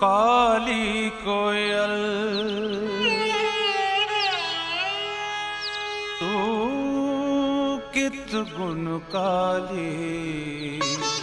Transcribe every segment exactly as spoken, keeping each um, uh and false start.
काली कोयल तू कित गुण काली,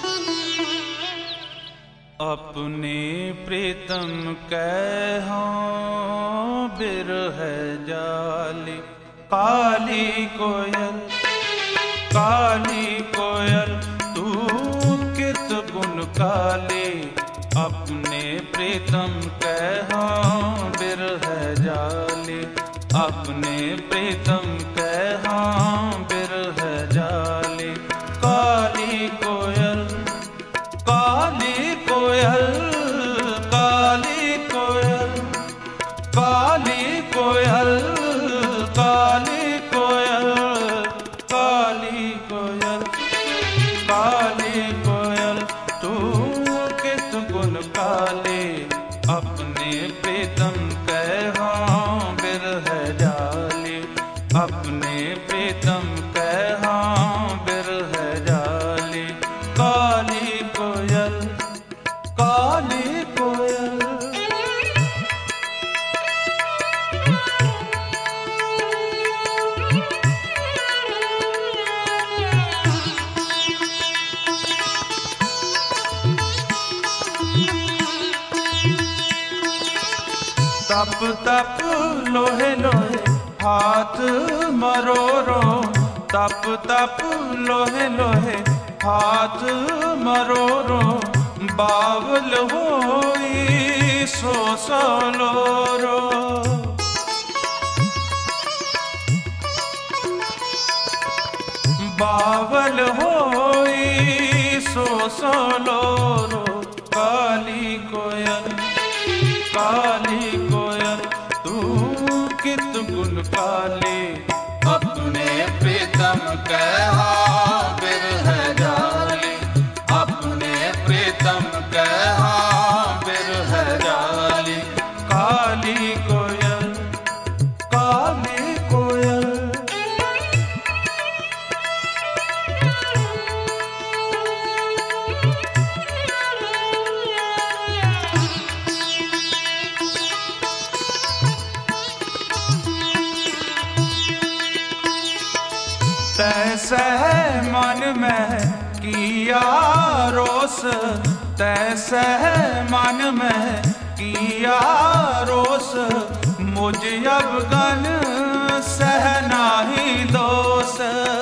अपने प्रीतम कहो बिरह जाली। काली कोयल काली कोयल तू कित गुण काली, अपने प्रीतम कहो बिरह जाली। अपने प्रीतम कहो बिरह जाली। काली कोयल काली कोयल काली कोयल काली कोयल काली कोयल काली कोयल काली कोयल तू कित गुण काली, अपने प्रीतम कहो बिरह जाली। अपने प्रीतम कहो बिरह जाली। काली कोयल काली कोयल तप तप लोहे लोहे हाथ मरोरो। तप तप लोहे लोहे हाथ मरोरो, बावल होई सो सोलोरो। बावल होई सो सोलोरो। काली कोयल काली कोयल तू कित गुण काली, अपने प्रीतम कहो बिरह जाली। अपने प्रीतम कहो बिरह जाली। काली कोयल काली कोयल तैसे मन में किया रोस, तैसे मन में किया रोस। मुझ अवगन सह नाही दोष।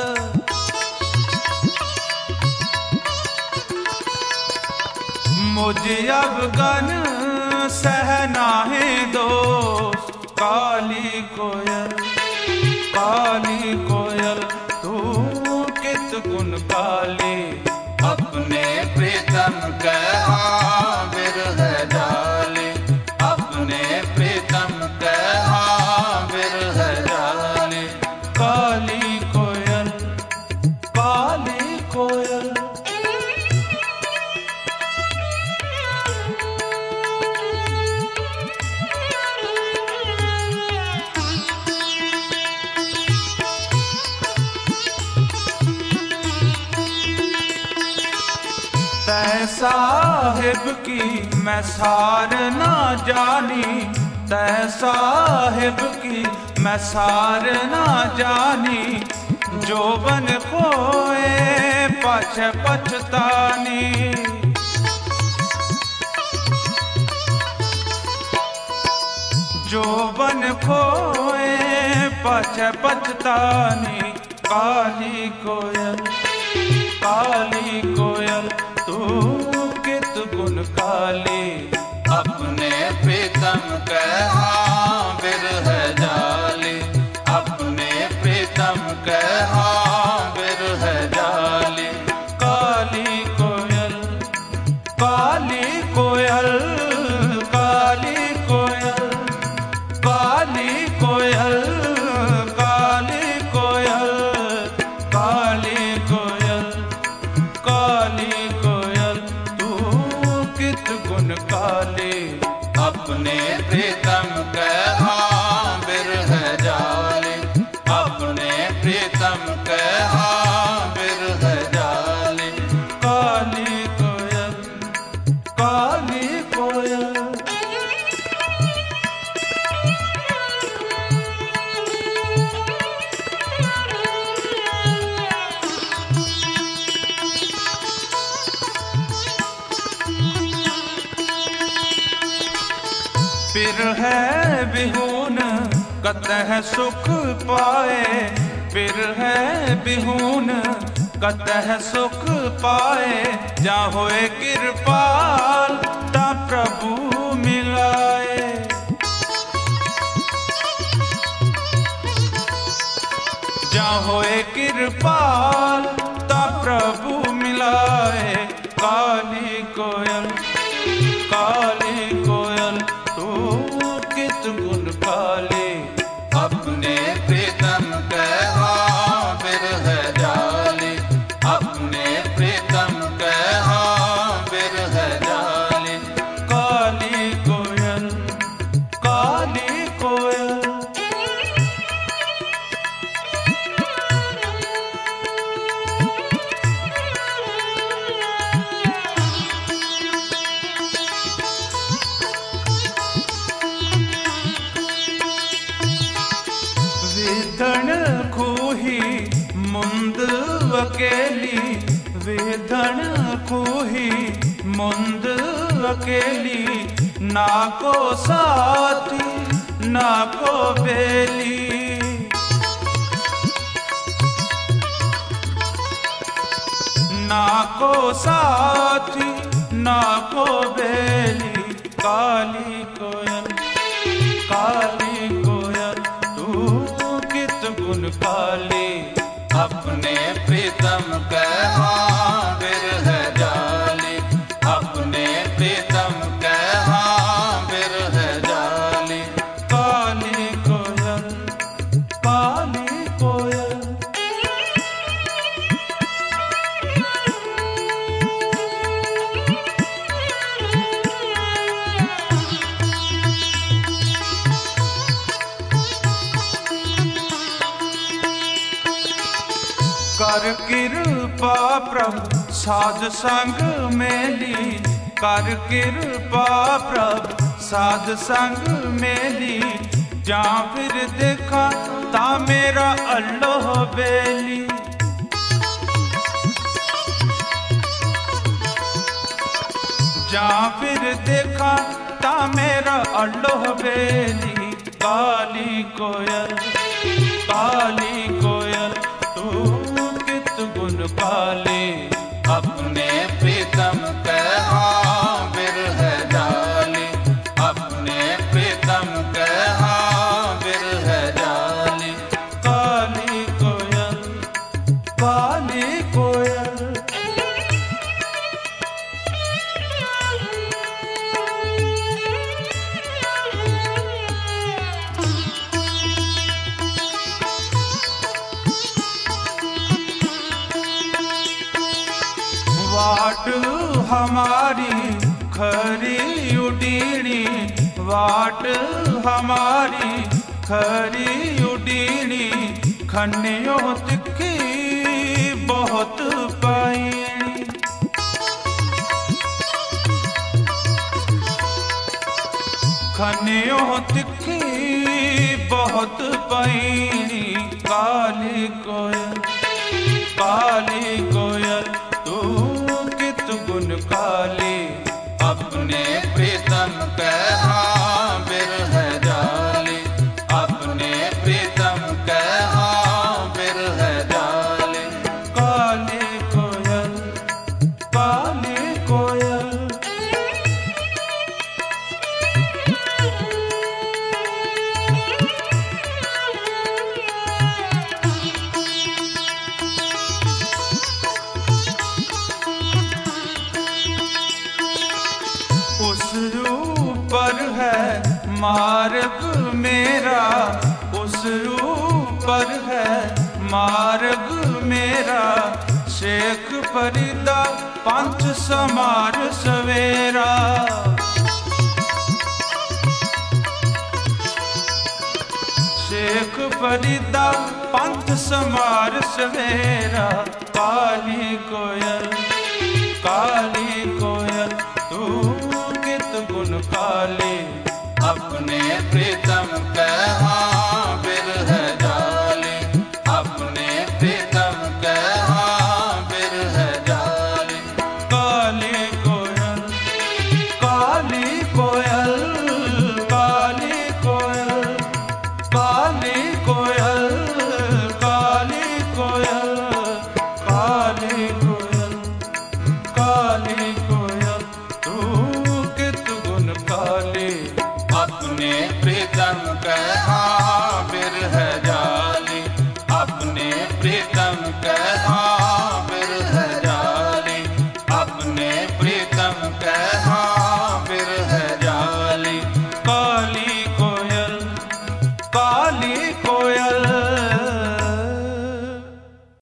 मुझ अवगन सह नाही दोष। काली कोयल काली कोयल तू कित गुण काली, अपने प्रीतम कहो बिरह जाली। अपने प्रीतम कहो बिरह जाली। काली कोयल काली कोयल तै साहिब की मैं सार ना जानी। तै साहिब की मैं सार ना जानी, जो बन खोए पछ पछतानी। जो बन खोए पछ पछतानी। काली कोयल काली कोयल तू कित गुण काली, अपने प्रीतम कहो बिरह जाली। अपने प्रीतम कहो बिरह जाली। काली कोयल काली कोयल काली कोयल काली कोयल काली कोयल काली कोयल काली कोयल तू कित गुण काली, अपने प्रीतम कहो बिरह जाली। अपने प्रीतम कहो बिरह जाली। काली कोयल काली कोयल। बिरह बिहून कतह सुख पाए, बिरह बिहून कतह सुख पाए, जा होए कृपाल ता प्रभु मिलाए। जा होए कृपाल ता प्रभु मिलाए। काली कोयल काली कोयल तू कित गुण काले, अपने प्रीतम कहा बिरह जाले, अपने प्रीतम कहा बिरह जाले। काली कोयल काली कोयल विधण खूही मुंद अकेली, विधण खूही मुंद अकेली, ना को साथी ना को बेली। ना को साथी ना को बेली। काली कोयल काली कोयल तू कित गुण काले, अपने प्रीतम कहा बिरह जाले, अपने प्रीतम कहा बिरह जाले। काली कोयल काली कोयल कर कृपा प्रभु साध संग मेली, कर कृपा प्रभु साध संग मेली, जा फिर देखा ता मेरा अल्लाह बेली। जा फिर देखा ता मेरा अल्लाह बेली। काली कोयल काली कोयल तू कित गुण काले, अपने प्रीतम कहा बिरह जाले, अपने प्रीतम कहा बिरह जाले। काली कोयल काली कोयल वाट हमारी खरी उडीणी, वाट हमारी खरी उडीणी, खनियों तिखी बहुत पाईणी। खनियों तिखी बहुत पाईणी। काली कोयल काली कोयल तू कित गुण काले, अपने प्रीतम कहा बिरह जाले, अपने प्रीतम कहा बिरह जाले। काली कोयल काली कोयल उस ऊपर है मार्ग मेरा, उस ऊपर है मार्ग मेरा, शेख फरीदा पंच समार सवेरा। शेख फरीदा पंथ समार सवेरा। काली कोयल काली कोयल तू कित गुण काले, अपने प्रीतम कहा